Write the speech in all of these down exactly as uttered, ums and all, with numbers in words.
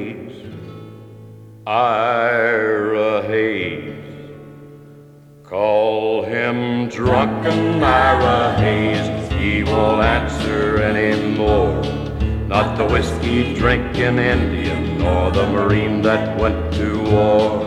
Hayes, Ira Hayes. Call him drunken Ira Hayes, he won't answer anymore. Not the whiskey-drinking Indian, nor the Marine that went to war.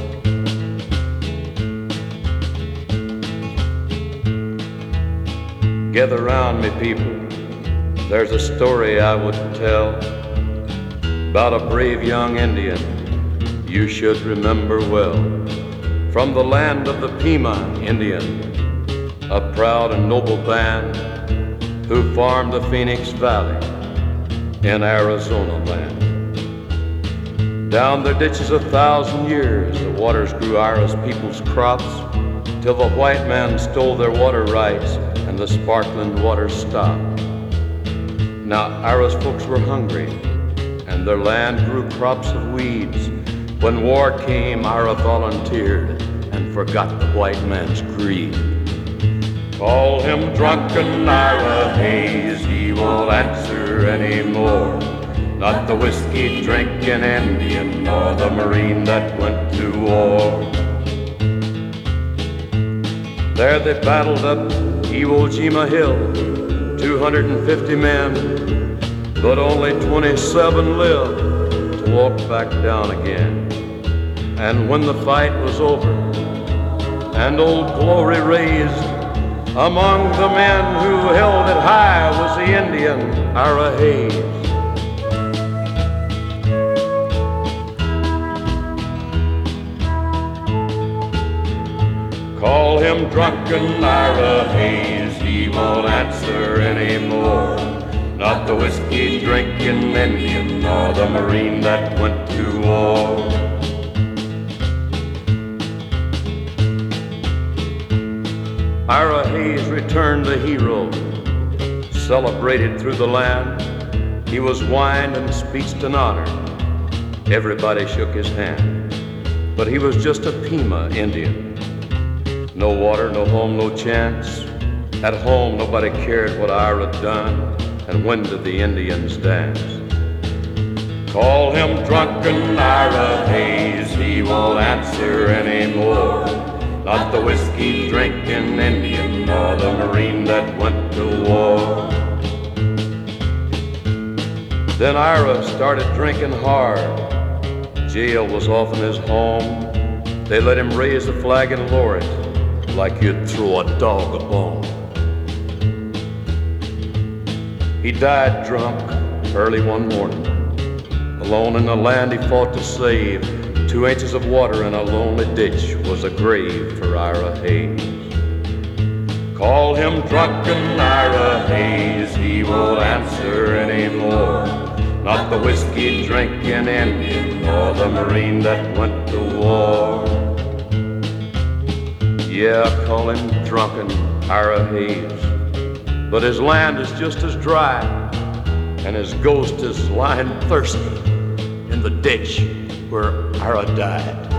Gather round me, people, there's a story I would tell about a brave young Indian you should remember well. From the land of the Pima Indian, a proud and noble band who farmed the Phoenix Valley in Arizona land. Down their ditches a thousand years, the waters grew Ira's people's crops, till the white man stole their water rights and the sparkling water stopped. Now Ira's folks were hungry, and their land grew crops of weeds. When war came, Ira volunteered and forgot the white man's greed. Call him drunken Ira Hayes, he won't answer anymore. Not the whiskey-drinking Indian, nor the Marine that went to war. There they battled up Iwo Jima Hill, two hundred fifty men, but only twenty-seven lived to walk back down again. And when the fight was over and Old Glory raised, among the men who held it high was the Indian Ira Hayes. Call him drunken Ira Hayes, he won't answer anymore. Not the whiskey-drinking Indian, nor the Marine that went to war. Ira Hayes returned a hero, celebrated through the land. He was wined and speeched and honored. Everybody shook his hand, but he was just a Pima Indian. No water, no home, no chance. At home, nobody cared what Ira done, and when did the Indians dance? Call him drunken Ira Hayes, he won't answer anymore. Not the whiskey-drinking Indian, nor the Marine that went to war. Then Ira started drinking hard. Jail was often his home. They let him raise a flag and lower it like you'd throw a dog a bone. He died drunk early one morning, alone in the land he fought to save. Two inches of water in a lonely ditch was a grave for Ira Hayes. Call him drunken Ira Hayes, he won't answer anymore. Not the whiskey-drinking Indian, nor the Marine that went to war. Yeah, call him drunken Ira Hayes, but his land is just as dry, and his ghost is lying thirsty in the ditch where Ira died.